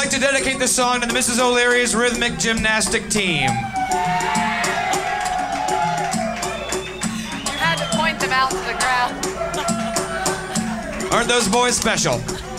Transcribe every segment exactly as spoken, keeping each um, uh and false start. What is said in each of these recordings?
like to dedicate this song to the Missus O'Leary's rhythmic gymnastic team. You had to point them out to the crowd. Aren't those boys special?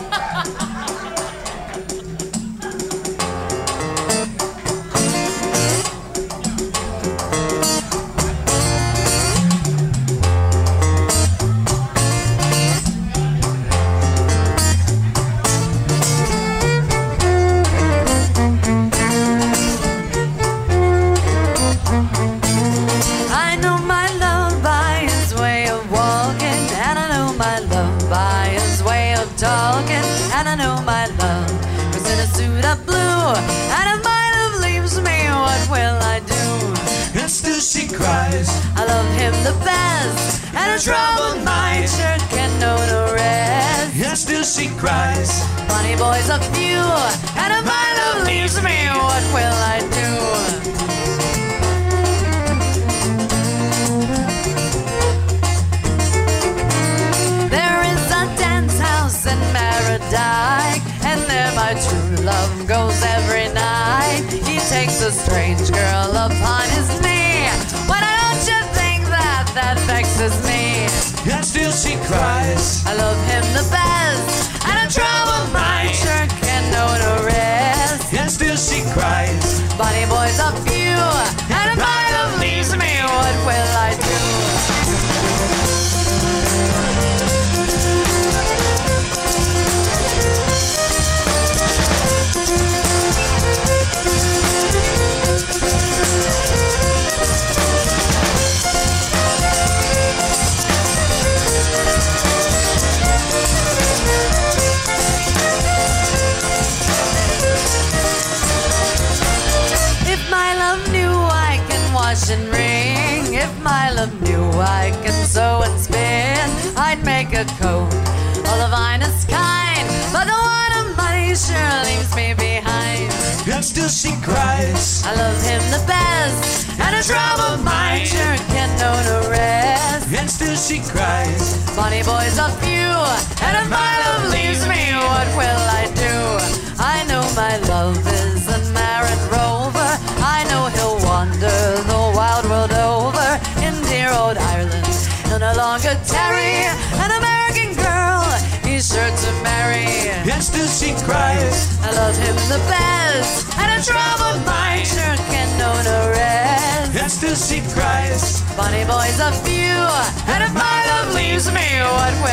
And I know my love was in a suit of blue, and if my love leaves me, what will I do? And still she cries. I love him the best, and a troubled mind sure can know no rest. And still she cries. Funny boys a few, and if my love leaves me, what will I do? And there my true love goes every night. He takes a strange girl upon his knee. Why don't you think that that vexes me? And still she cries. I love him the best, and a troubled mind sure can know no rest. And still she cries. Funny boys a few, and if my love leaves me, what will I do? And ring. If my love knew I can sew and spin, I'd make a coat all of finest kind, but the want of money sure leaves me behind. And still she cries. I love him the best, and a troubled mind sure can know no rest. And still she cries. Funny boys a few, and if my love leaves me, what will I do? I know my love is a married rover. I know he'll wander the wild world over. In dear old Ireland he'll no longer tarry. An American girl he's sure to marry. And still she cries. I love him the best, and a troubled mind sure can know no rest. And still she cries. Funny boys a few, and if my love leaves me, what